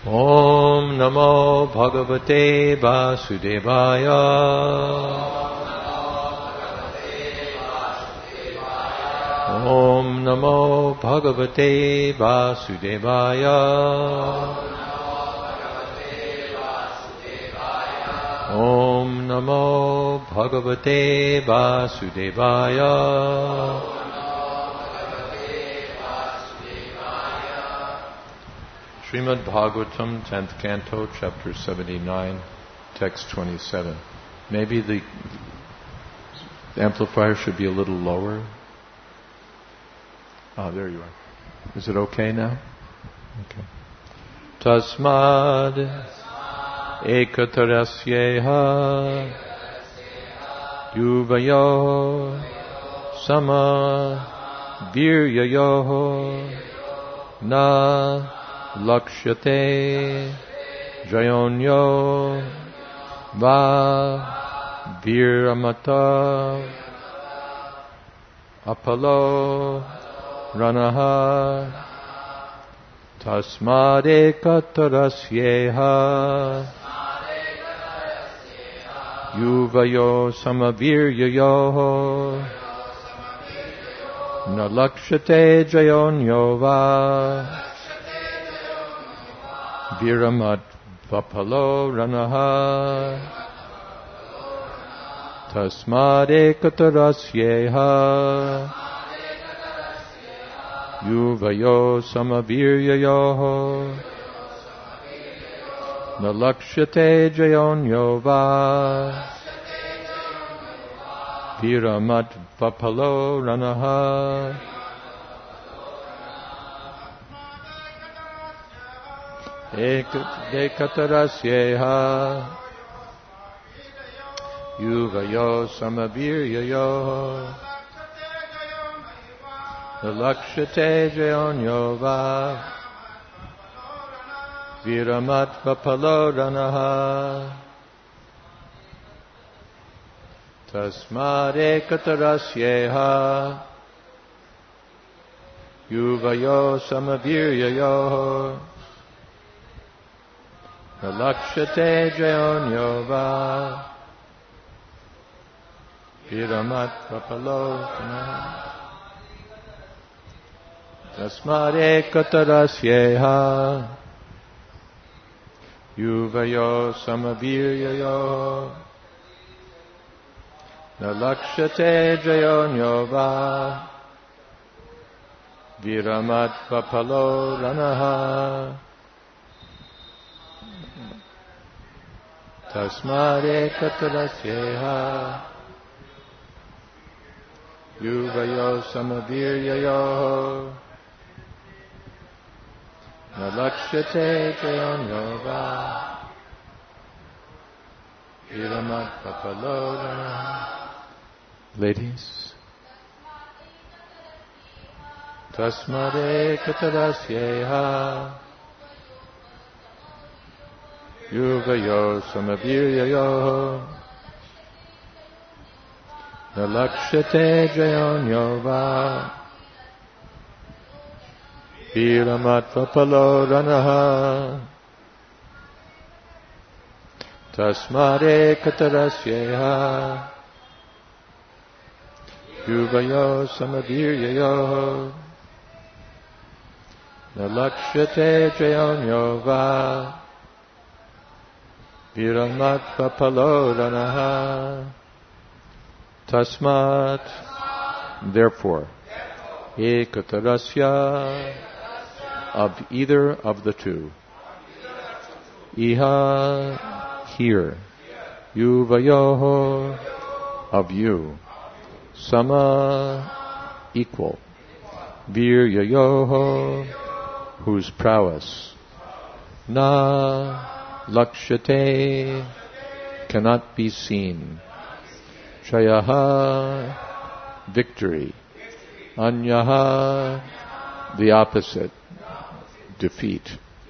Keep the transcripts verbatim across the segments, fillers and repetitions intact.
Om Namo Bhagavate Vasudevaya. Om Namo Bhagavate Vasudevaya. Om Namo Bhagavate Vasudevaya. Srimad Bhagavatam, tenth Canto, Chapter seventy-nine, Text twenty-seven. Maybe the amplifier should be a little lower. Ah, there you are. Is it okay now? Okay. Tasmad ekatarasyeha yuvayo sama viryayo na Lakshate Jayonyo Va Viramata Apalo Ranaha Tasmade Katarasyeha Yuvayo Samaviryayo Nalakshate Jayonyo Va Viramat Vapalo Ranaha Tasmade Katarasyeha Yuvayo Samaviryayo Nalakshate Jayonyo Va Viramat Vapalo Ranaha Ekatarasyeha Yuvayo Samaviryayo Lakshate Jayonyo Va Viramat Vapalo Ranaha Tasmad Ekatarasyeha Yuvayo Samaviryayo Lakshate Jayonyo Va Viramat Vapalo Ranaha Tasmad Ekatarasyeha Yuvayo Samaviryayo Lakshate Jayonyo Va Viramat Vapalo Ranaha Tasmad Ekatarasyeha Yuvayo Samaviryayo Nalakshate Jayonyo Va Viramat Vapalo Ranaha. Ladies. Tasmad Ekatarasyeha Yuvayo Samaviryayo Nalakshate Jayonyo Va Viramat Vapalo Ranaha Tasmad Ekatarasyeha Yuvayo Samaviryayo Nalakshate Jayonyo Va Viramat Vapalo Ranaha. Tasmat, therefore, Ekatarasya, of either of the two. Iha, here. Yuvayoho, of you. Sama, equal. Viryayoho, whose prowess. Na, lakshate, cannot be seen. Shayaha, victory. Anyaha, the opposite, defeat.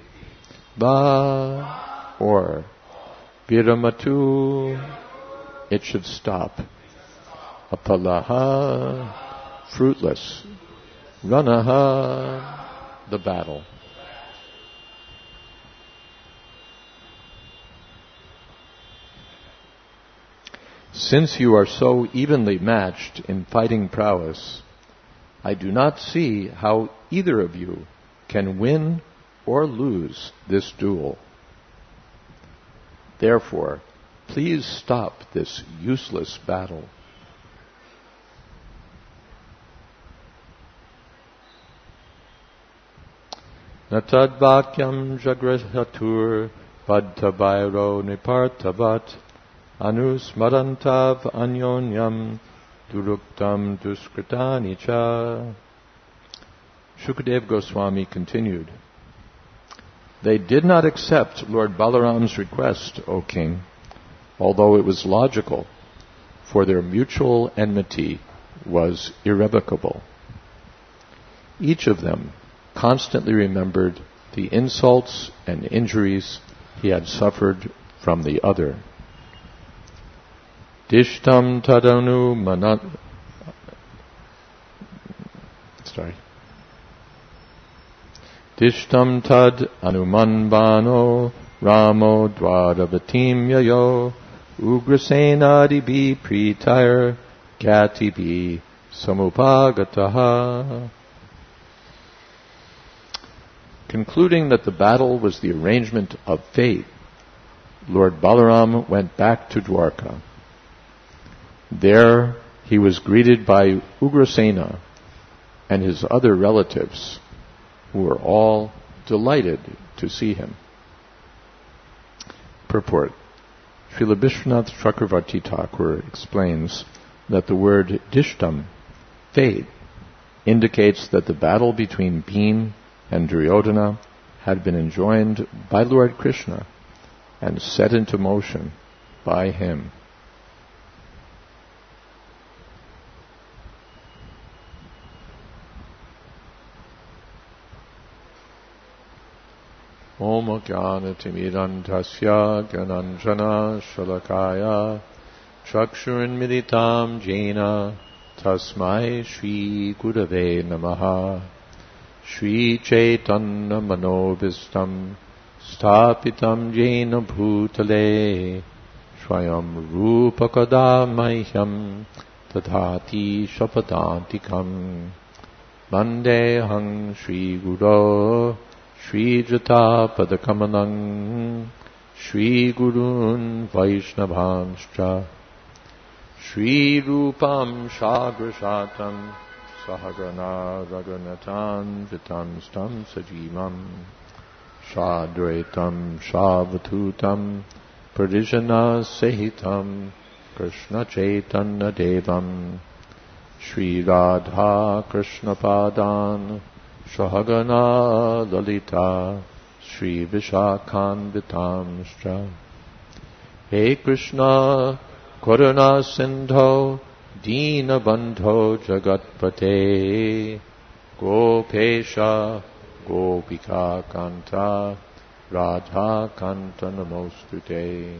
Va, or. Viramatu, it should stop. Apalaha, fruitless. Ranaha, the battle. Since you are so evenly matched in fighting prowess, I do not see how either of you can win or lose this duel. Therefore, please stop this useless battle. Natad vakyam jagrahatur padtabairo nipartavat anusmarantav anyonyam duruktam duskritani cha. Shukadeva Goswami continued, They did not accept Lord Balaram's request, O king, although it was logical, for their mutual enmity was irrevocable. Each of them constantly remembered the insults and injuries he had suffered from the other. Dishtam tadanu manat... Sorry. Dishtam tad anumanbano ramo dvaravatim yayo ugrasenadibi pritayar gatibi samupagataha. Concluding that the battle was the arrangement of fate, Lord Balaram went back to Dwarka. There he was greeted by Ugrasena and his other relatives, who were all delighted to see him. Purport. Srila Vishwanath Chakravarti Thakur explains that the word dishtam, fate, indicates that the battle between Bhima and Duryodhana had been enjoined by Lord Krishna and set into motion by him. Om Jnanatimirantasya Gyananjana Shalakaya Chakshurinmilitam Jena Tasmai Shri Gurave Namaha Shri Chaitanya Manobhistam Sthapitam Jena Bhutale Swayam Rupakada Mahyam Tadhati Shapadantikam Vandehang Shri Guru Shri Jata Padakamanang Shri Gurun Vaishnavanscha Shri Rupam Shagrashatam Sahagana Raghunathan Vitam Stam Sajivam Shadvaitam Shavatutam Pradijana Sahitam Krishna Chaitanya Devam Shri Radha Krishna Padan Shahagana Lalita Shri Vishakhan Vitamscha. Hey Krishna Karuna Sindho Dina Bandho Jagatpate Gopesha Gopika Kanta Radha Kanta Namostute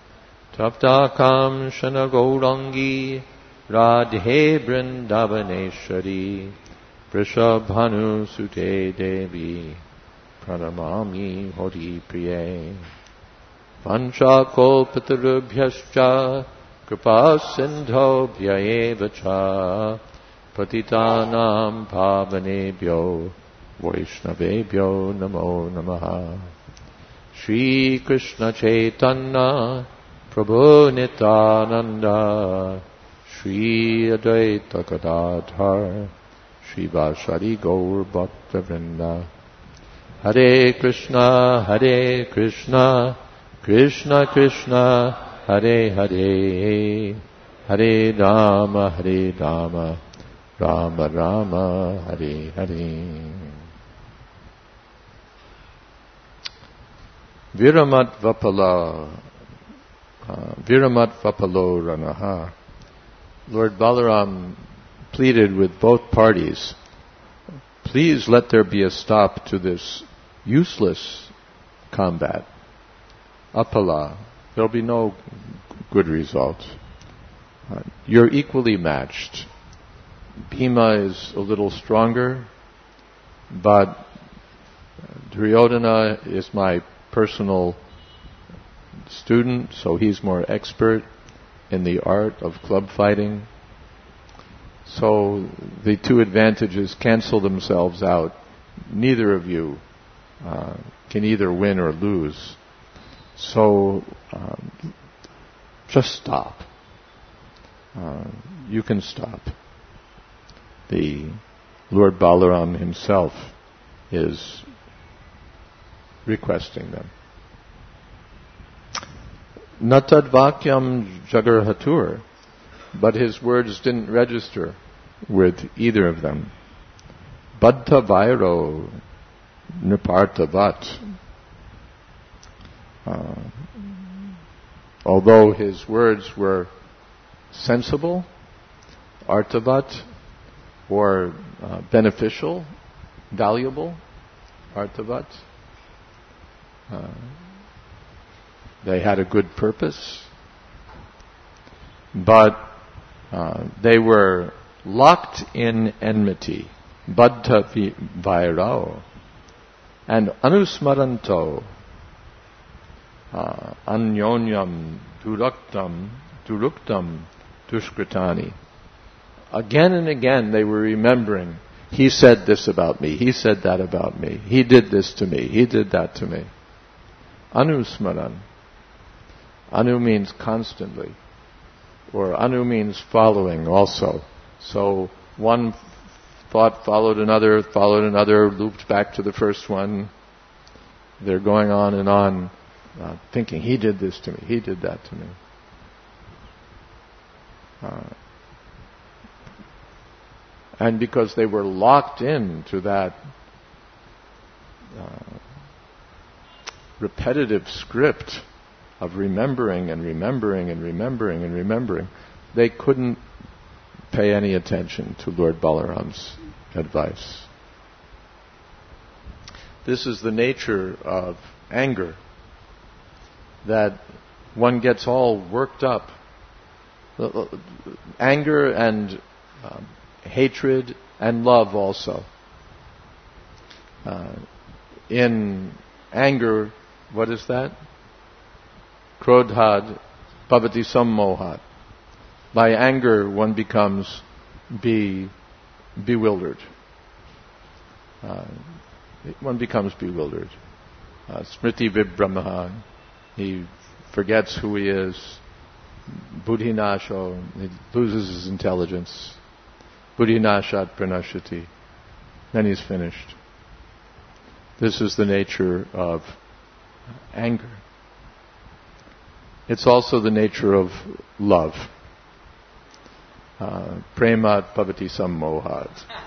Taptakam Shana Gaurangi Radhe Vrindavaneshwari Vrishabhanu Sute Devi Pranamami Hori Priye Pancha Kolpatarubhyascha Kripa Sindho Vyayevacha Patitanam Pavanebhyo Vaishnavebhyo Namo Namaha Shri Krishna Chaitanya Prabhu Nityananda Shri Advaita Gadadhar Shri Vashari Gaur Bhakta Vrinda Hare Krishna Hare Krishna Krishna Krishna Hare Hare Hare Rama Hare Rama Rama Rama Hare Hare. Viramat Vapala uh, Viramat Vapalo Ranaha. Lord Balaram pleaded with both parties, please let there be a stop to this useless combat. Apala, there'll be no good result. Uh, you're equally matched. Bhima is a little stronger, but Duryodhana is my personal student, so he's more expert, in the art of club fighting. So the two advantages cancel themselves out. Neither of you uh, can either win or lose. So um, just stop. Uh, you can stop. The Lord Balaram himself is requesting them. Natad vakyam jagarhatur, but his words didn't register with either of them. Baddha vairo nipartavat. Uh, although his words were sensible, artavat, or uh, beneficial, valuable, artavat, uh, they had a good purpose, but uh, they were locked in enmity, baddha vairao, and anusmaranto, uh, anyonyam duruktam, duruktam dushkritani. Again and again they were remembering, he said this about me, he said that about me, he did this to me, he did that to me. Anusmaran. Anu means constantly, or anu means following also. So one thought followed another, followed another, looped back to the first one. They're going on and on, uh, thinking, he did this to me, he did that to me. Uh, and because they were locked into that uh, repetitive script of remembering and remembering and remembering and remembering, they couldn't pay any attention to Lord Balaram's advice. This is the nature of anger, that one gets all worked up. Anger and um, hatred and love also. Uh, in anger, what is that? Krodhad bhavati sammohat. By anger, one becomes be bewildered. Uh, one becomes bewildered. Uh, Smriti vibhramaha. He forgets who he is. Buddhinasho. He loses his intelligence. Buddhinashat pranashati. Then he's finished. This is the nature of anger. It's also the nature of love. Uh, Premat bhavati sammohat.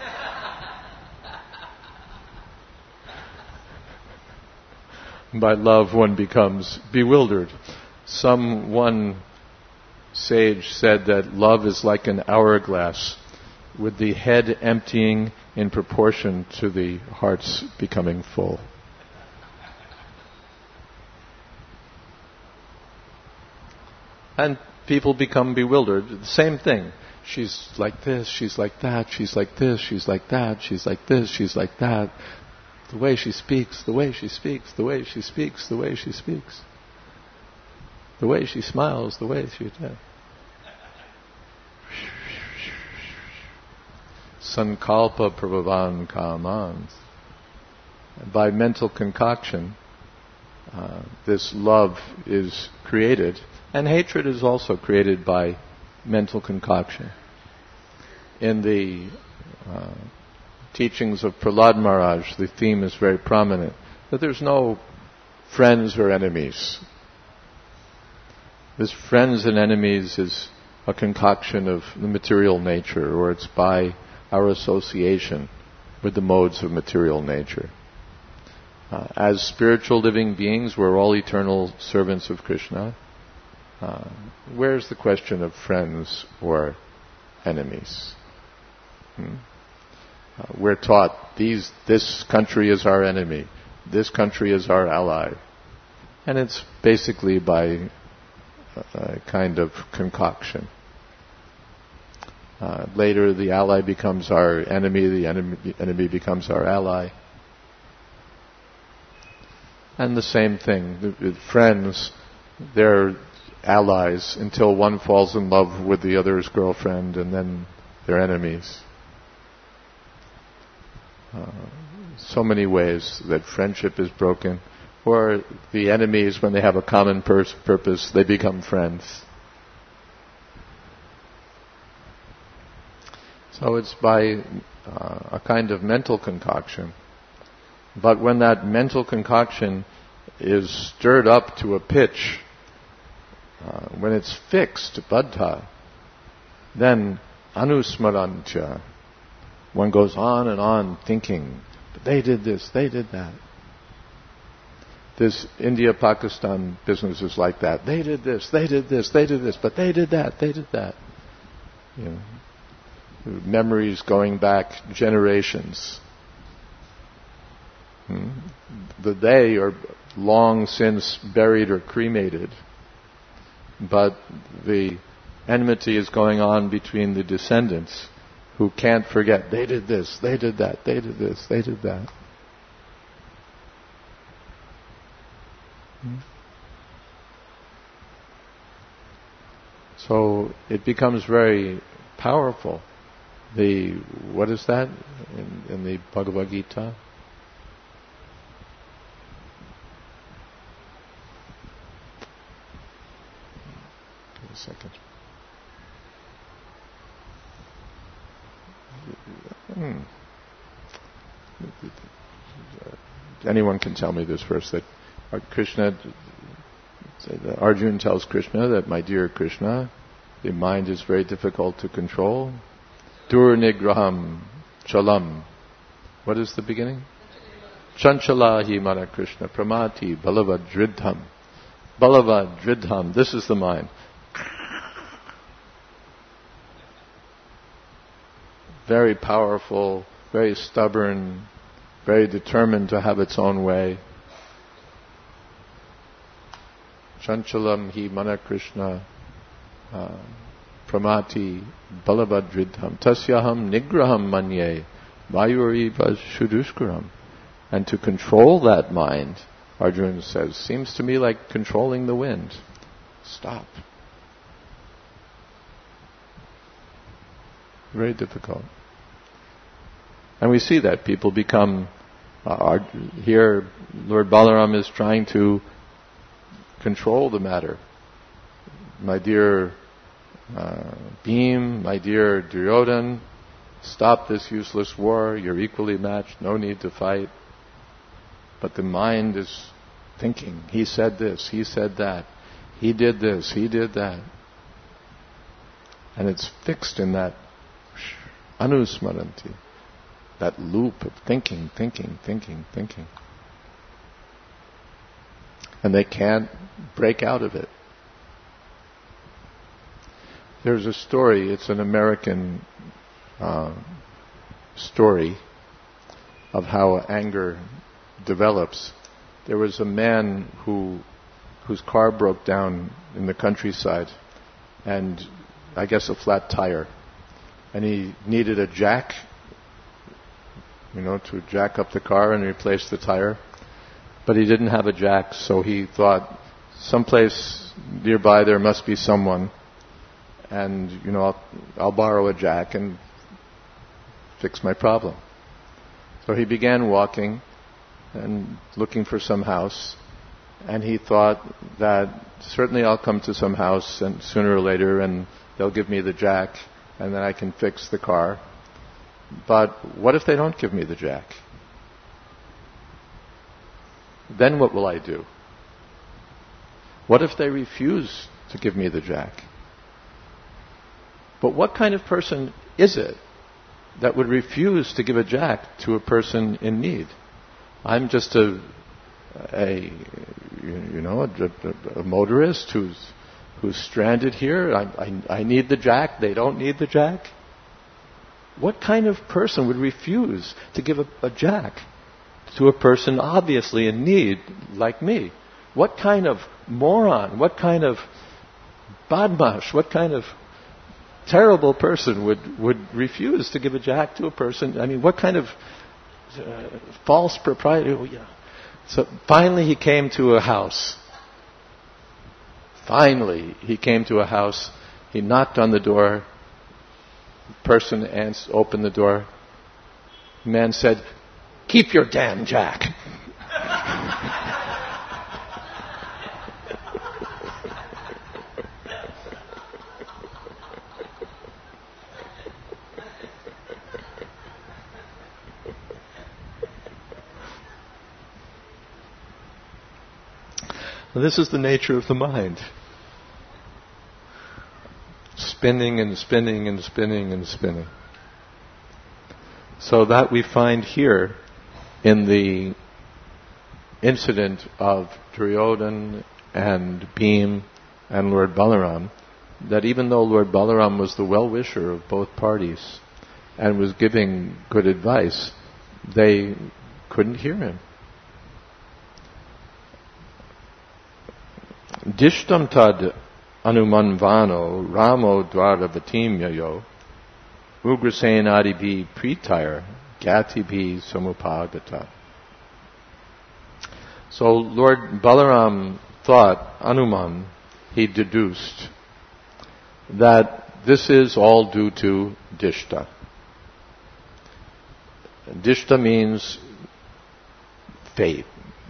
By love one becomes bewildered. Some one sage said that love is like an hourglass, with the head emptying in proportion to the heart's becoming full. And people become bewildered. The same thing. She's like this, she's like that, she's like this, she's like that, she's like this, she's like that. The way she speaks, the way she speaks, the way she speaks, the way she speaks. The way she smiles, the way she does. Sankalpa prabhavan kamans. By mental concoction, uh, this love is created, and hatred is also created by mental concoction. In the uh, teachings of Prahlad Maharaj, the theme is very prominent, that there's no friends or enemies. This friends and enemies is a concoction of the material nature, or it's by our association with the modes of material nature. Uh, as spiritual living beings, we're all eternal servants of Krishna. Uh, where's the question of friends or enemies? Hmm? Uh, we're taught these, this country is our enemy, this country is our ally. And it's basically by a, a kind of concoction. Uh, later the ally becomes our enemy, the enemy, enemy becomes our ally. And the same thing with friends, they're allies until one falls in love with the other's girlfriend, and then they're enemies. Uh, so many ways that friendship is broken. Or the enemies, when they have a common pur- purpose, they become friends. So it's by uh, a kind of mental concoction. But when that mental concoction is stirred up to a pitch, uh, when it's fixed, baddha, then anusmarantya, one goes on and on thinking, but they did this, they did that. This India-Pakistan business is like that. They did this, they did this, they did this, but they did that, they did that. You know, memories going back generations. Hmm? The they are long since buried or cremated, but the enmity is going on between the descendants who can't forget, they did this, they did that, they did this, they did that. Hmm? So it becomes very powerful. The, what is that in, in the Bhagavad Gita? Give a second. Hmm. Anyone can tell me this verse, that Krishna, that Arjuna tells Krishna that, my dear Krishna, the mind is very difficult to control. Durnigraham chalam. What is the beginning? Chanchalahi mana Krishna pramati balavad dridham. Balavad dridham. This is the mind. Very powerful, very stubborn, very determined to have its own way. Chanchalam hi mana Krishna uh, pramati balavadridham tasyaham nigraham manye vayuriva shudushkaram. And to control that mind, Arjuna says, seems to me like controlling the wind. Stop. Very difficult. And we see that people become, uh, here Lord Balaram is trying to control the matter. My dear uh, Bhim, my dear Duryodhan, stop this useless war, you're equally matched, no need to fight. But the mind is thinking, he said this, he said that, he did this, he did that. And it's fixed in that anusmaranti, that loop of thinking, thinking, thinking, thinking. And they can't break out of it. There's a story, it's an American uh, story of how anger develops. There was a man who whose car broke down in the countryside, and I guess a flat tire. And he needed a jack, you know, to jack up the car and replace the tire. But he didn't have a jack, so he thought, someplace nearby there must be someone, and, you know, I'll, I'll borrow a jack and fix my problem. So he began walking and looking for some house, and he thought that certainly I'll come to some house and sooner or later and they'll give me the jack and then I can fix the car. But what if they don't give me the jack? Then what will I do? What if they refuse to give me the jack? But what kind of person is it that would refuse to give a jack to a person in need? I'm just a, a you know, a, a motorist who's who's stranded here. I, I, I need the jack. They don't need the jack. What kind of person would refuse to give a, a jack to a person obviously in need like me? What kind of moron, what kind of badmash, what kind of terrible person would, would refuse to give a jack to a person? I mean, what kind of uh, false propriety? Oh, yeah. So finally he came to a house. Finally, he came to a house. He knocked on the door. Person ans- opened the door. Man said, "Keep your damn jack." This is the nature of the mind. Spinning and spinning and spinning and spinning. So that we find here in the incident of Duryodhana and Bhim and Lord Balaram, that even though Lord Balaram was the well-wisher of both parties and was giving good advice, they couldn't hear him. Dishtam tad anumanvano ramo dvaravatimyayo ugrasenadibhi pritayar gatibhi samupagata. So Lord Balaram thought, Anuman, he deduced, that this is all due to Dishta. Dishta means fate.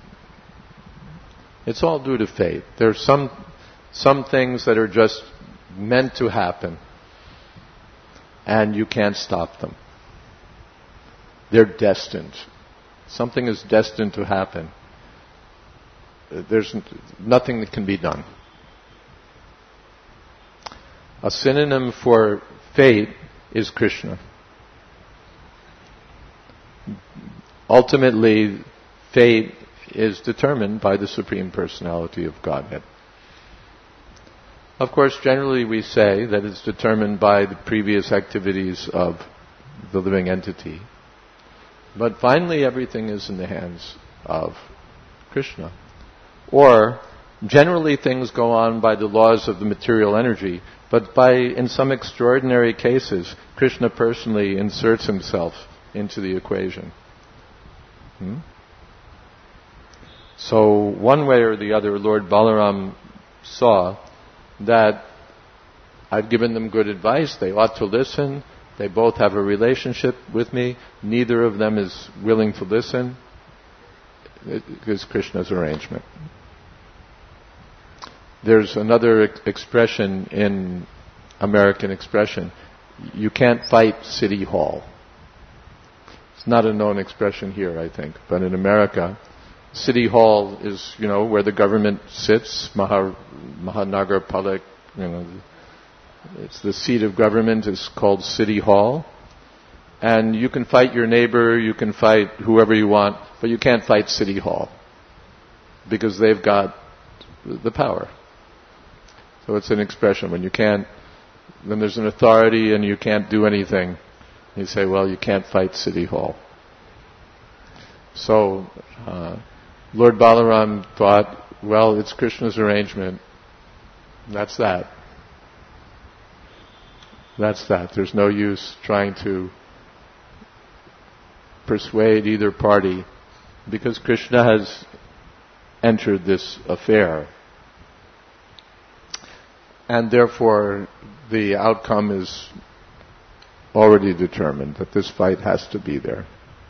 It's all due to fate. There's some some things that are just meant to happen, and you can't stop them. They're destined. Something is destined to happen. There's nothing that can be done. A synonym for fate is Krishna. Ultimately, fate is determined by the Supreme Personality of Godhead. Of course, generally we say that it's determined by the previous activities of the living entity. But finally, everything is in the hands of Krishna. Or, generally things go on by the laws of the material energy, but by, in some extraordinary cases, Krishna personally inserts himself into the equation. Hmm? So, one way or the other, Lord Balaram saw that I've given them good advice, they ought to listen, they both have a relationship with me, neither of them is willing to listen. It is Krishna's arrangement. There's another ex- expression in American expression, you can't fight City Hall. It's not a known expression here, I think, but in America, City Hall is, you know, where the government sits, Maha, Mahanagar Palik, you know, it's the seat of government, is called City Hall. And you can fight your neighbor, you can fight whoever you want, but you can't fight City Hall because they've got the power. So it's an expression. When you can't, when there's an authority and you can't do anything, you say, well, you can't fight City Hall. So, uh, Lord Balaram thought, well, it's Krishna's arrangement. That's that. That's that. There's no use trying to persuade either party because Krishna has entered this affair. And therefore, the outcome is already determined, that this fight has to be there.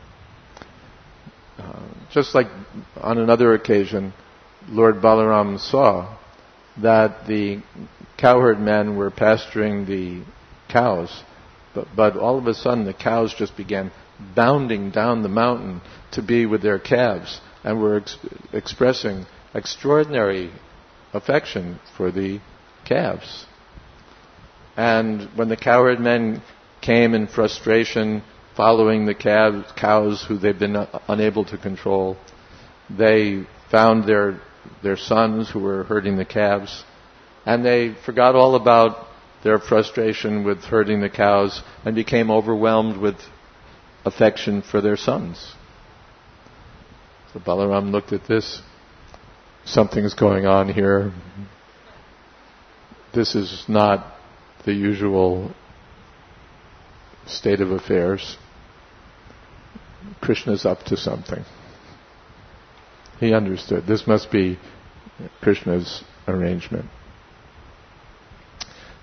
Uh, just like on another occasion, Lord Balaram saw that the cowherd men were pasturing the cows, but, but all of a sudden the cows just began bounding down the mountain to be with their calves and were ex- expressing extraordinary affection for the calves. And when the cowherd men came in frustration following the calves, cows who they've been uh, unable to control, they found their their sons who were herding the calves, and they forgot all about their frustration with herding the cows and became overwhelmed with affection for their sons. So Balaram looked at this. Something's going on here. This is not the usual state of affairs. Krishna's up to something. He understood. This must be Krishna's arrangement.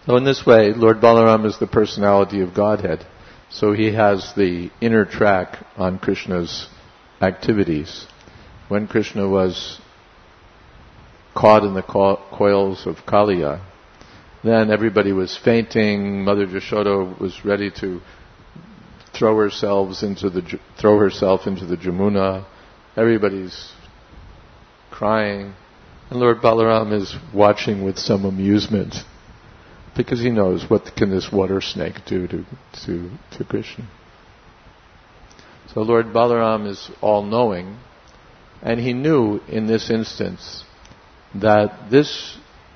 So in this way, Lord Balaram is the personality of Godhead. So he has the inner track on Krishna's activities. When Krishna was caught in the co- coils of Kaliya, then everybody was fainting. Mother Yashoda was ready to throw herself into the throw herself into the Jamuna. Everybody's crying, and Lord Balaram is watching with some amusement, because he knows what can this water snake do to to, to Krishna. So Lord Balaram is all-knowing, and he knew in this instance that this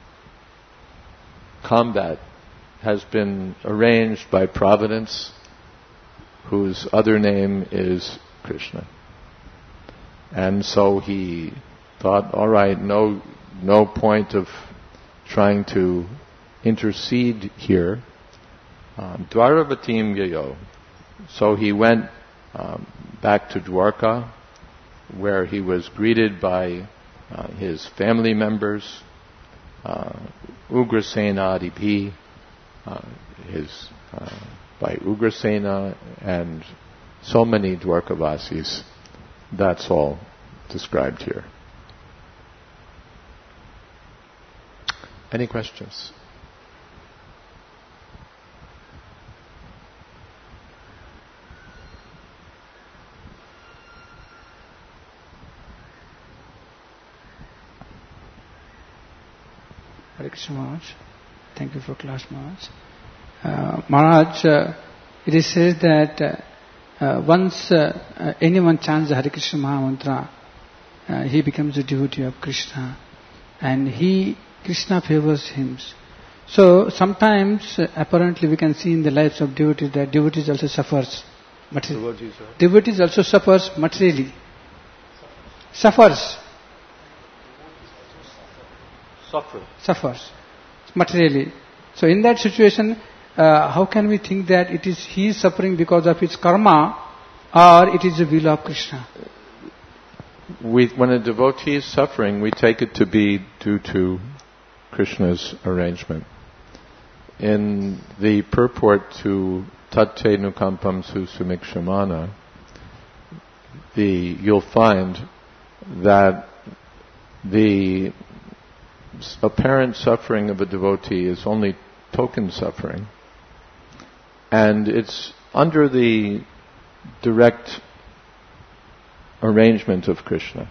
combat has been arranged by Providence, whose other name is Krishna. And so he thought, all right, no, no point of trying to intercede here. Um, Dwaravatim yayo. So he went um, back to Dwarka, where he was greeted by uh, his family members, uh, Ugrasena Adipi, uh, his uh, by Ugrasena, and so many Dwarkavasis. That's all described here. Any questions? Hare Krishna Maharaj. Thank you for class, Maharaj. Uh, Maharaj, uh, it is said that uh, uh, once uh, uh, anyone chants the Hare Krishna Maha Mantra, uh, he becomes a devotee of Krishna, and he Krishna favors him. So sometimes, uh, apparently, we can see in the lives of devotees that devotees also suffers. Materially. Devotees, devotees also suffers materially. Suffers. Suffer. Suffers materially. So in that situation, uh, how can we think that it is he is suffering because of his karma, or it is the will of Krishna? We, when a devotee is suffering, we take it to be due to Krishna's arrangement. In the purport to Tate Nukampam Susumikshamana, the you'll find that the apparent suffering of a devotee is only token suffering, and it's under the direct arrangement of Krishna.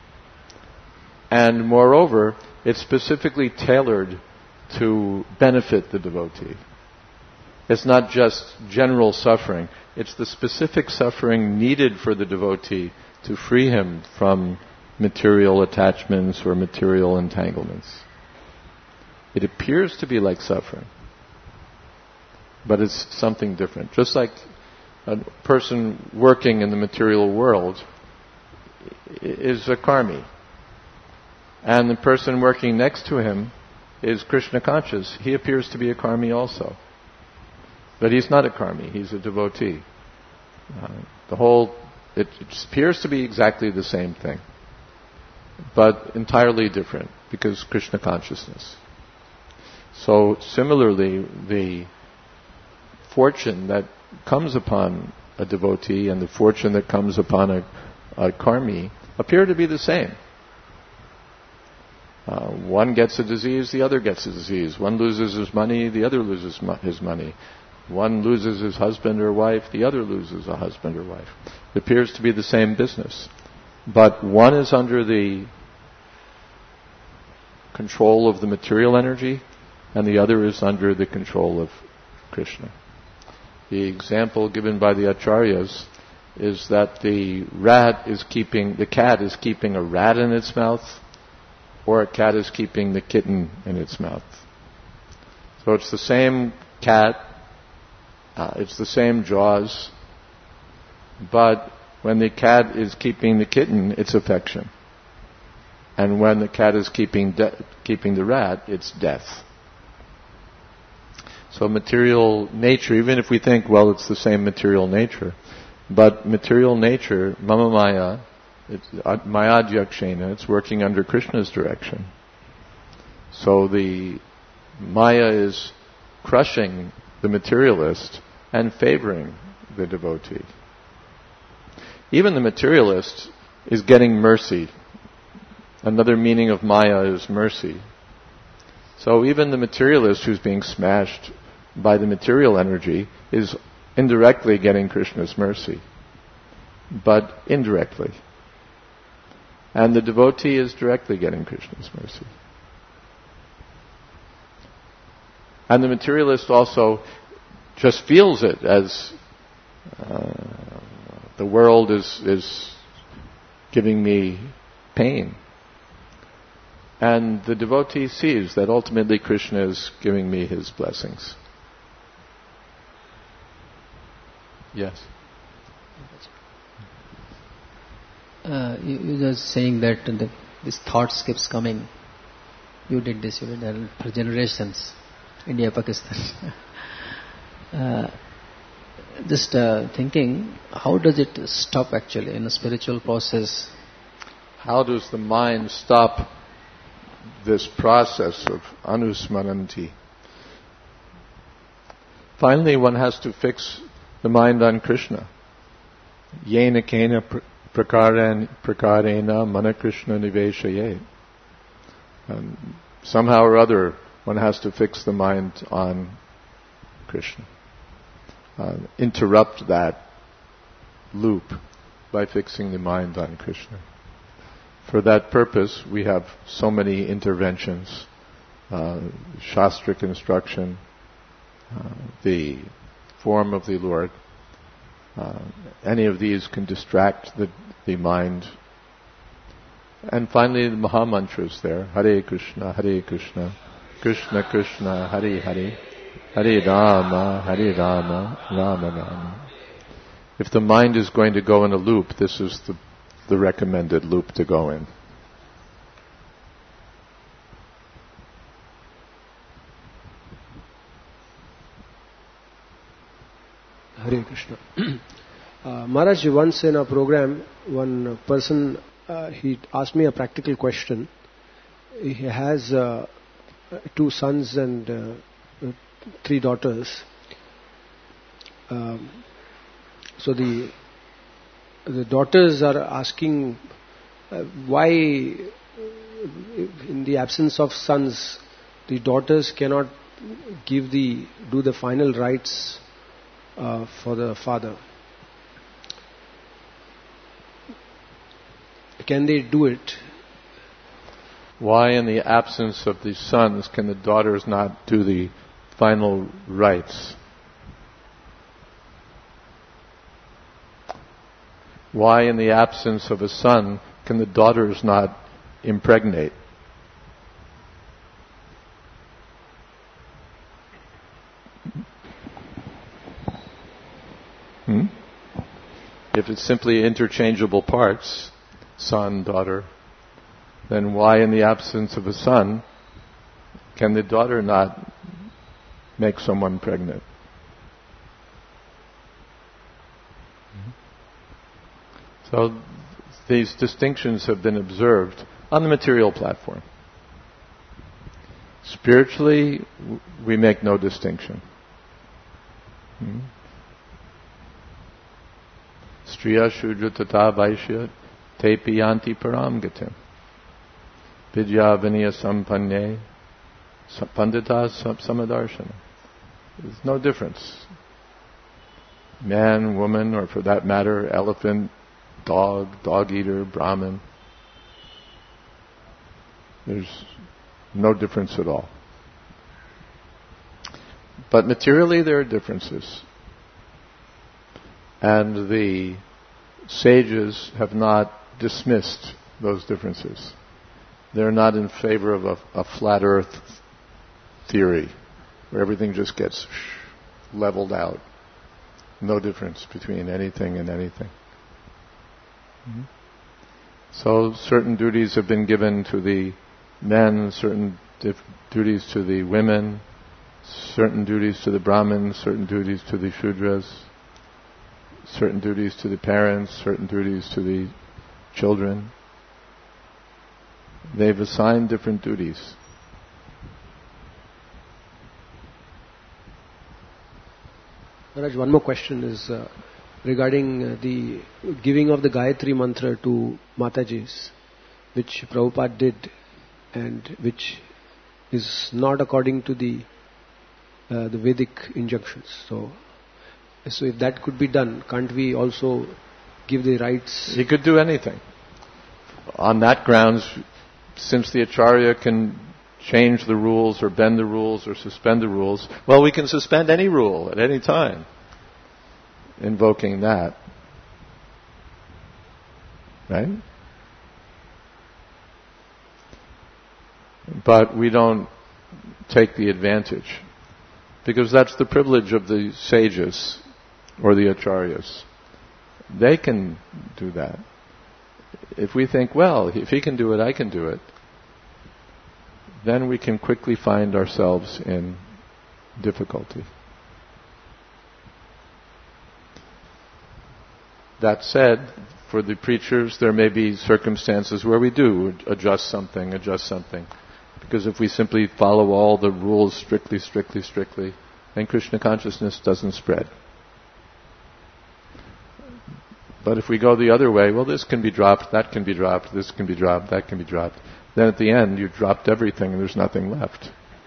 And moreover, it's specifically tailored to benefit the devotee. It's not just general suffering, it's the specific suffering needed for the devotee to free him from material attachments or material entanglements. It appears to be like suffering, but it's something different. Just like a person working in the material world is a karmi, and the person working next to him is Krishna conscious. He appears to be a karmi also, but he's not a karmi, he's a devotee. Uh, the whole, it, it appears to be exactly the same thing, but entirely different, because Krishna consciousness. So similarly, the fortune that comes upon a devotee and the fortune that comes upon a, a karmi appear to be the same. Uh, one gets a disease, the other gets a disease. One loses his money, the other loses mo- his money. One loses his husband or wife, the other loses a husband or wife. It appears to be the same business. But one is under the control of the material energy, and the other is under the control of Krishna. The example given by the acharyas is that the rat is keeping, the cat is keeping a rat in its mouth, or a cat is keeping the kitten in its mouth. So it's the same cat, uh, it's the same jaws, but when the cat is keeping the kitten, it's affection. And when the cat is keeping de- keeping the rat, it's death. So material nature, even if we think, well, it's the same material nature, but material nature, mama maya, it's maya adhyakshena, it's working under Krishna's direction. So the maya is crushing the materialist and favoring the devotee. Even the materialist is getting mercy. Another meaning of Maya is mercy. So even the materialist who's being smashed by the material energy is indirectly getting Krishna's mercy, but indirectly. And the devotee is directly getting Krishna's mercy. And the materialist also just feels it as uh, the world is, is giving me pain. And the devotee sees that ultimately Krishna is giving me his blessings. Yes? Uh, you, you just saying that the, this thoughts keeps coming. You did this, you did that for generations. India, Pakistan. uh, just uh, thinking, how does it stop actually in a spiritual process? How does the mind stop this process of anusmaranti? Finally, one has to fix the mind on Krishna. Yena kena prakarena prakarena mana Krishna niveshaye. And somehow or other, one has to fix the mind on Krishna. Uh, interrupt that loop by fixing the mind on Krishna. For that purpose, we have so many interventions, uh, shastric instruction, uh, the form of the Lord. Uh, any of these can distract the, the mind. And finally, the Maha Mantras there. Hare Krishna, Hare Krishna, Krishna Krishna, Hare Hare, Hare Rama, Hare Rama, Rama Rama. If the mind is going to go in a loop, this is the, the recommended loop to go in. Hare Krishna. uh, Maharaj, once in a program, one person, uh, he asked me a practical question. He has uh, two sons and uh, three daughters. Um, so the the daughters are asking uh, why, in the absence of sons, the daughters cannot give the do the final rites uh, for the father. Can they do it? Why, in the absence of the sons, can the daughters not do the final rites? Why, in the absence of a son, can the daughters not impregnate? Hmm? If it's simply interchangeable parts, son, daughter, then why, in the absence of a son, can the daughter not make someone pregnant? So these distinctions have been observed on the material platform. Spiritually, we make no distinction. Striya Shudra Tata Vaishya Tepi Yanti Param Gatim Vidya Vinaya Sampanne Pandita Samadarshana. There's no difference. Man, woman, or for that matter, elephant, dog, dog-eater, Brahmin. There's no difference at all. But materially there are differences. And the sages have not dismissed those differences. They're not in favor of a, a flat earth theory where everything just gets leveled out. No difference between anything and anything. Mm-hmm. So certain duties have been given to the men, certain dif- duties to the women, certain duties to the Brahmins, certain duties to the Shudras, certain duties to the parents, certain duties to the children. They've assigned different duties. Maharaj, one more question is uh, regarding uh, the giving of the Gayatri Mantra to Mataji's, which Prabhupada did and which is not according to the uh, the Vedic injunctions. So, so if that could be done, can't we also give the rights? He could do anything. On that grounds, since the Acharya can change the rules or bend the rules or suspend the rules, well, we can suspend any rule at any time, invoking that. Right? But we don't take the advantage, because that's the privilege of the sages or the acharyas. They can do that. If we think, well, if he can do it, I can do it, then we can quickly find ourselves in difficulty. That said, for the preachers, there may be circumstances where we do adjust something, adjust something. Because if we simply follow all the rules strictly, strictly, strictly, then Krishna consciousness doesn't spread. But if we go the other way, well, this can be dropped, that can be dropped, this can be dropped, that can be dropped. Then at the end, you've dropped everything and there's nothing left.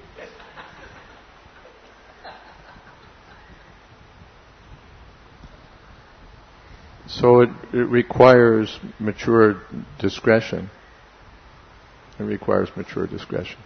So it, it requires mature discretion. It requires mature discretion.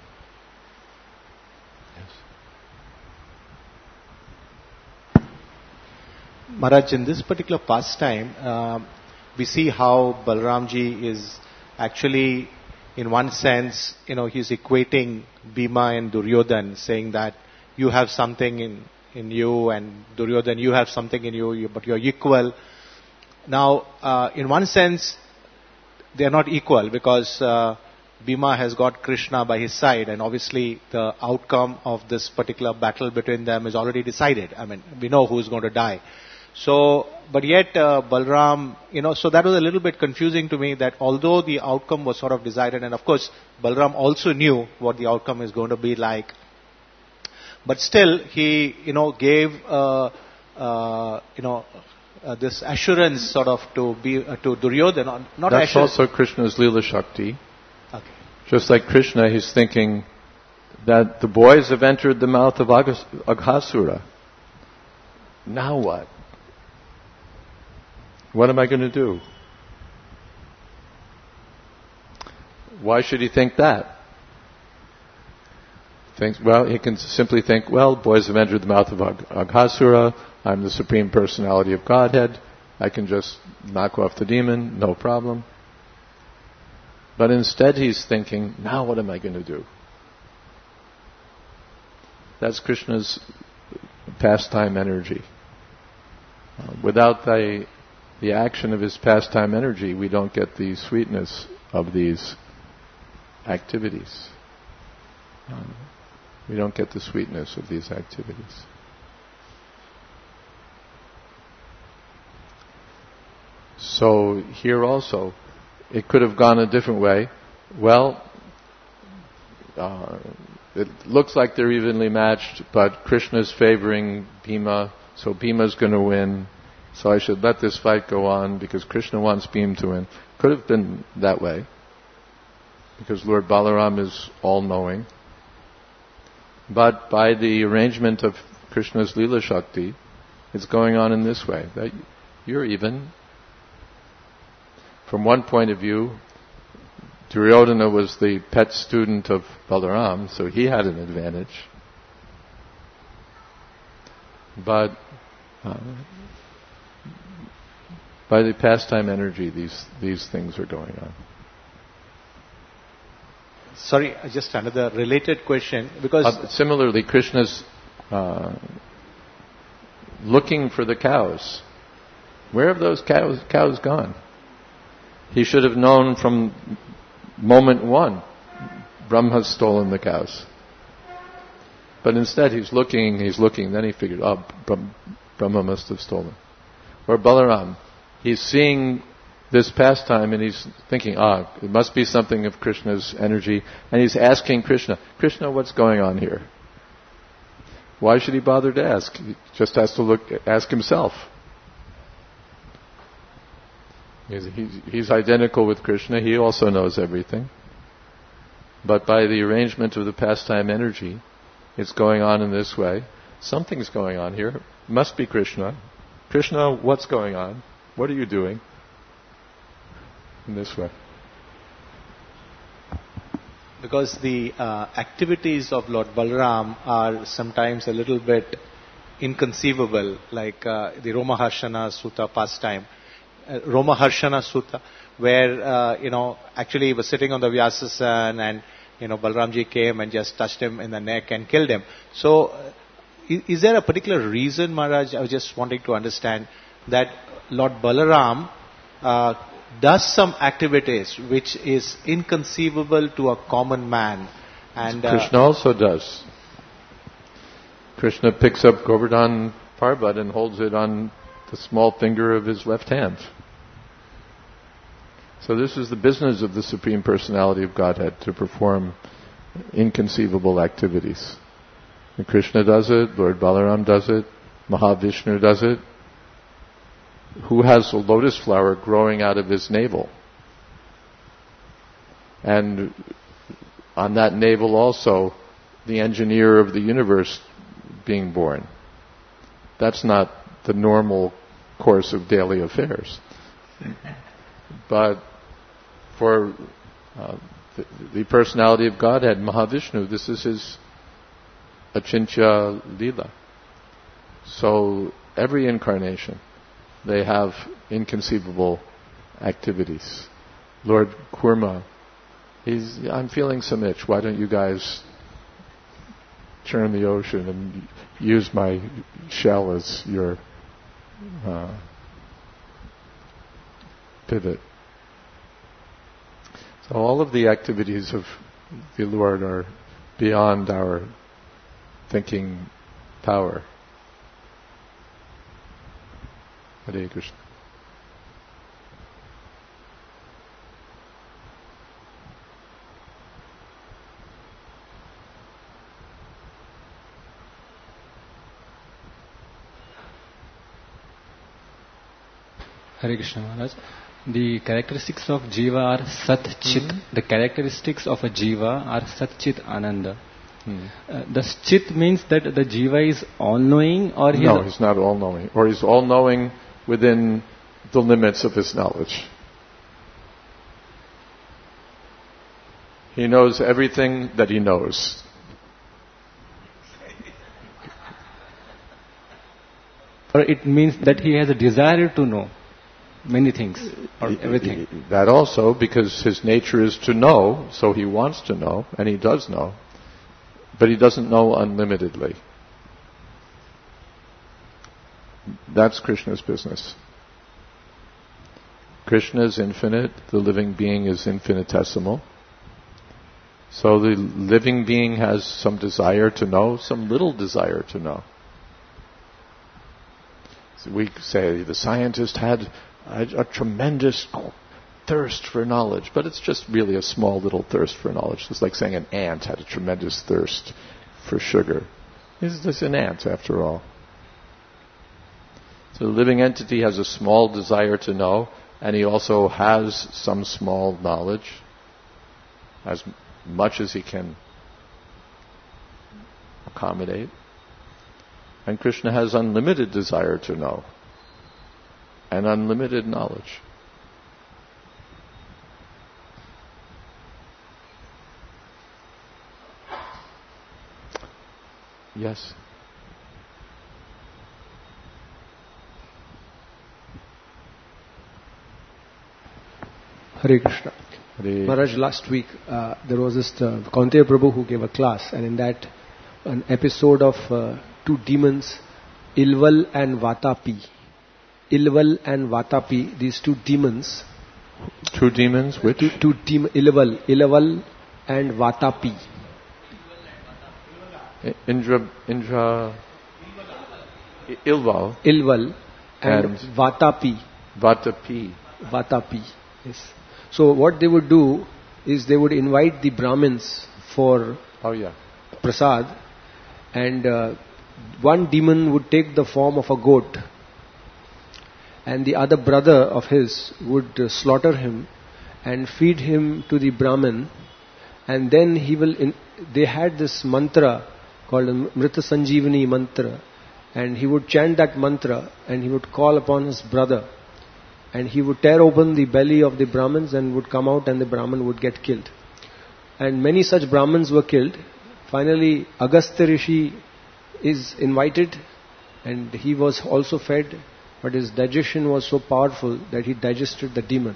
Yes. Maharaj, in this particular pastime, uh, we see how Balramji is actually, in one sense, you know, he's equating Bhima and Duryodhan, saying that you have something in, in you, and Duryodhan, you have something in you, you but you're equal. Now, uh, in one sense, they are not equal, because uh, Bhima has got Krishna by his side, and obviously the outcome of this particular battle between them is already decided. I mean, we know who's going to die. So, but yet uh, Balram, you know, so that was a little bit confusing to me, that although the outcome was sort of decided, and of course Balram also knew what the outcome is going to be like, but still he, you know, gave, uh, uh, you know, uh, this assurance sort of to be uh, to Duryodhana. Not That's assurance. also Krishna's Leela Shakti. Okay. Just like Krishna, he's thinking that the boys have entered the mouth of Aghas- Aghasura. Now what? What am I going to do? Why should he think that? Thinks, well, he can simply think, well, boys have entered the mouth of Ag- Aghasura. I'm the Supreme Personality of Godhead. I can just knock off the demon, no problem. But instead he's thinking, now what am I going to do? That's Krishna's pastime energy. Uh, without the, the action of his pastime energy, we don't get the sweetness of these activities. Um, we don't get the sweetness of these activities. So here also, it could have gone a different way. Well, uh, it looks like they're evenly matched, but Krishna's favoring Bhima, so Bhima's going to win. So I should let this fight go on because Krishna wants Bhima to win. Could have been that way, because Lord Balaram is all-knowing. But by the arrangement of Krishna's Leela Shakti, it's going on in this way, that you're even. From one point of view, Duryodhana was the pet student of Balaram, so he had an advantage. But uh, by the pastime energy, these these things are going on. Sorry, just another related question, because Uh, similarly, Krishna's uh, looking for the cows. Where have those cows cows gone? He should have known from moment one, Brahma's stolen the cows. But instead he's looking, he's looking, then he figured, oh, Brahma must have stolen. Or Balaram, he's seeing this pastime and he's thinking, ah, it must be something of Krishna's energy. And he's asking Krishna, Krishna, what's going on here? Why should he bother to ask? He just has to look, ask himself. He's, he's, he's identical with Krishna. He also knows everything. But by the arrangement of the pastime energy, it's going on in this way. Something's going on here. It must be Krishna. Krishna, what's going on? What are you doing? In this way. Because the uh, activities of Lord Balaram are sometimes a little bit inconceivable, like uh, the Romaharshana Sutta pastime. Uh, Romaharshana Sutta, where, uh, you know, actually he was sitting on the Vyasasan and, you know, Balaramji came and just touched him in the neck and killed him. So, uh, is, is there a particular reason, Maharaj, I was just wanting to understand, that Lord Balaram uh, does some activities which is inconceivable to a common man? And uh, Krishna also does. Krishna picks up Govardhan Parvat and holds it on the small finger of his left hand. So this is the business of the Supreme Personality of Godhead, to perform inconceivable activities. And Krishna does it, Lord Balaram does it, Mahavishnu does it. Who has a lotus flower growing out of his navel? And on that navel also, the engineer of the universe being born. That's not the normal course of daily affairs. But for uh, the, the personality of Godhead, Mahavishnu, this is his Achintya Leela. So every incarnation, they have inconceivable activities. Lord Kurma, he's, I'm feeling some itch. Why don't you guys churn the ocean and use my shell as your uh, pivot? So all of the activities of the Lord are beyond our thinking power. Hare Krishna. Hare Krishna Maharaj. The characteristics of Jiva are Sat Chit. Mm-hmm. The characteristics of a Jiva are Sat Chit Ananda. Hmm. Uh, the Chit means that the Jiva is all-knowing, or he no, he's not all-knowing, or he's all-knowing within the limits of his knowledge. He knows everything that he knows. Or it means that he has a desire to know many things, or everything. That also, because his nature is to know, so he wants to know, and he does know. But he doesn't know unlimitedly. That's Krishna's business. Krishna is infinite, the living being is infinitesimal. So the living being has some desire to know, some little desire to know. So we say the scientist had a, a tremendous thirst for knowledge, but it's just really a small little thirst for knowledge. It's like saying an ant had a tremendous thirst for sugar. It's just an ant, after all. So the living entity has a small desire to know, and he also has some small knowledge, as much as he can accommodate. And Krishna has unlimited desire to know, and unlimited knowledge. Yes. Hare Krishna. Hare. Maharaj, last week uh, there was this uh, Kaunteya Prabhu who gave a class, and in that an episode of uh, two demons, Ilval and Vatapi. Ilval and Vatapi, these two demons. Two demons, which? Two, two demons, Ilval, Ilval and Vatapi. Indra, Indra, Ilval. Ilval and, and Vatapi. Vatapi. Vatapi, yes. So what they would do is they would invite the Brahmins for oh, yeah. prasad, and uh, one demon would take the form of a goat, and the other brother of his would uh, slaughter him and feed him to the Brahmin, and then he will, in, they had this mantra called Mrita Sanjeevani mantra, and he would chant that mantra and he would call upon his brother, and he would tear open the belly of the Brahmins and would come out, and the Brahmin would get killed. And many such Brahmins were killed. Finally, Agastya Rishi is invited, and he was also fed, but his digestion was so powerful that he digested the demon.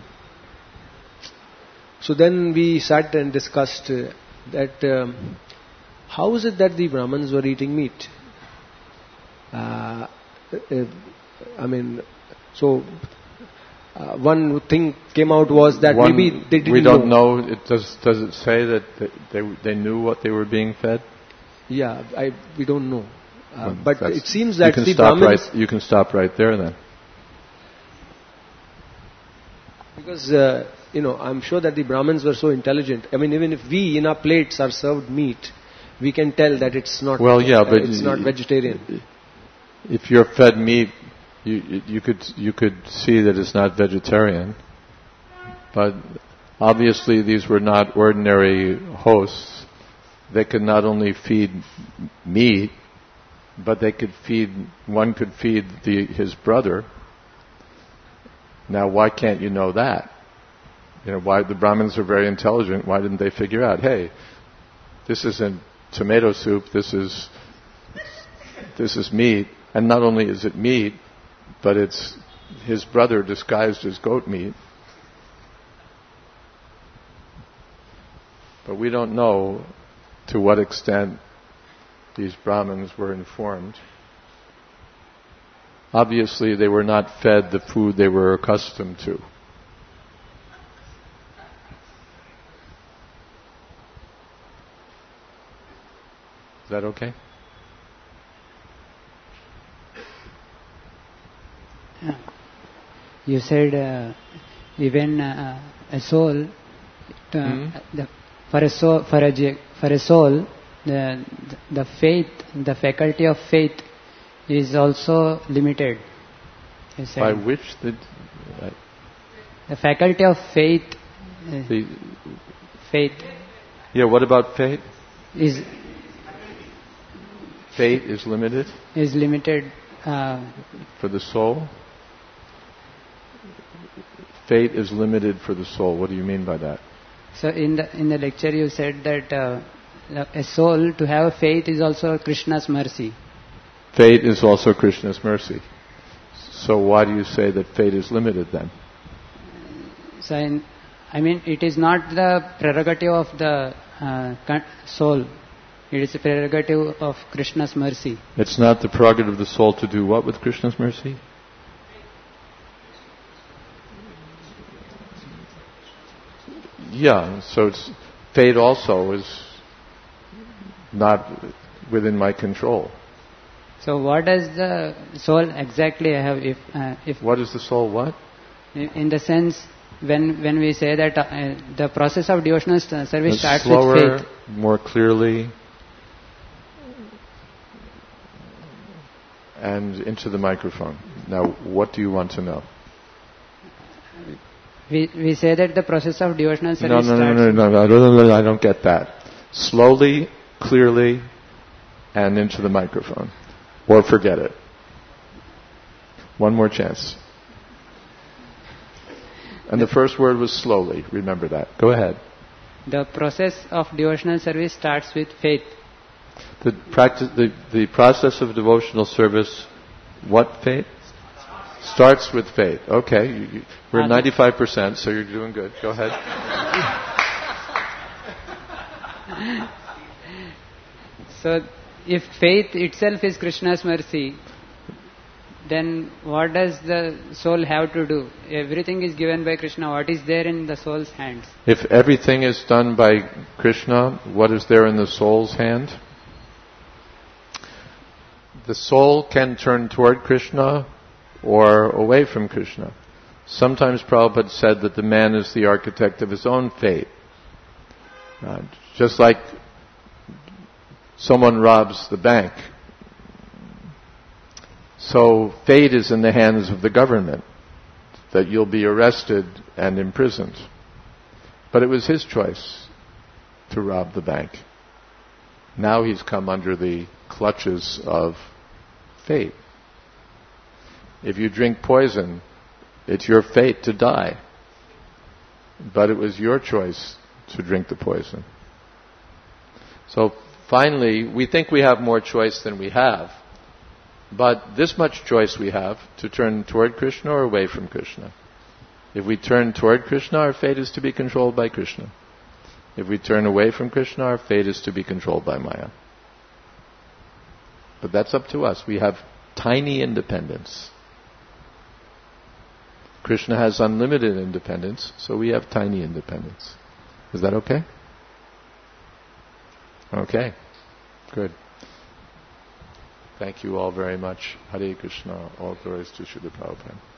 So then we sat and discussed uh, that um, how is it that the Brahmins were eating meat? Uh, uh, I mean, so uh, one thing came out was that one, maybe they didn't we don't know. know. It does, does it say that they, they, they knew what they were being fed? Yeah, I, we don't know. Uh, Well, but that's- it seems that you can the stop Brahmins... right. You can stop right there then. Because, uh, you know, I'm sure that the Brahmins were so intelligent. I mean, even if we in our plates are served meat, we can tell that it's not. Well, yeah, uh, but it's not vegetarian. If you're fed meat, you you could you could see that it's not vegetarian. But obviously, these were not ordinary hosts. They could not only feed meat, but they could feed. One could feed the, his brother. Now, why can't you know that? You know, why the Brahmins are very intelligent. Why didn't they figure out, hey, this isn't tomato soup. This is this is meat, and not only is it meat, but it's his brother disguised as goat meat. But we don't know to what extent these Brahmins were informed. Obviously, they were not fed the food they were accustomed to. Is that okay? You said uh, even uh, a soul, uh, Mm-hmm. the, for a soul, for a j- for a soul, the the faith, the faculty of faith, is also limited. You said By which the uh, the faculty of faith, uh, the faith yeah. What about fate? is Fate is limited is limited. Uh, for the soul. Fate is limited for the soul. What do you mean by that? so in the in the lecture you said that uh, a soul to have faith is also Krishna's mercy. Fate is also Krishna's mercy. So why do you say that fate is limited then? So in, I mean it is not the prerogative of the uh, con- soul. It is a prerogative of Krishna's mercy. It's not the prerogative of the soul to do what with Krishna's mercy? Yeah, so it's, fate also is not within my control. So what does the soul exactly have? If uh, if What is the soul what? in in the sense when when we say that uh, the process of devotional st- service Uh, starts slower, with faith. more clearly, and into the microphone. Now, what do you want to know? We we say that the process of devotional No, service no, no, starts. no, no, no, no, no, no, I don't get that. Slowly, clearly, and into the microphone. Or forget it. One more chance. And the first word was slowly. Remember that. Go ahead. The process of devotional service starts with faith. The practice, the, the process of devotional service, what faith? Starts with faith. Okay, you, you, we're at ninety-five percent, so you're doing good. Go ahead. So, if faith itself is Krishna's mercy, then what does the soul have to do? Everything is given by Krishna. What is there in the soul's hands? If everything is done by Krishna, what is there in the soul's hand? The soul can turn toward Krishna or away from Krishna. Sometimes Prabhupada said that the man is the architect of his own fate. Uh, just like someone robs the bank, So fate is in the hands of the government, that you'll be arrested and imprisoned. But it was his choice to rob the bank. Now he's come under the clutches of fate. If you drink poison, it's your fate to die. But it was your choice to drink the poison. So finally, we think we have more choice than we have. But this much choice we have to turn toward Krishna or away from Krishna. If we turn toward Krishna, our fate is to be controlled by Krishna. If we turn away from Krishna, our fate is to be controlled by Maya. But that's up to us. We have tiny independence. Krishna has unlimited independence, so we have tiny independence. Is that okay? Okay. Good. Thank you all very much. Hare Krishna. All glories to Srila Prabhupada.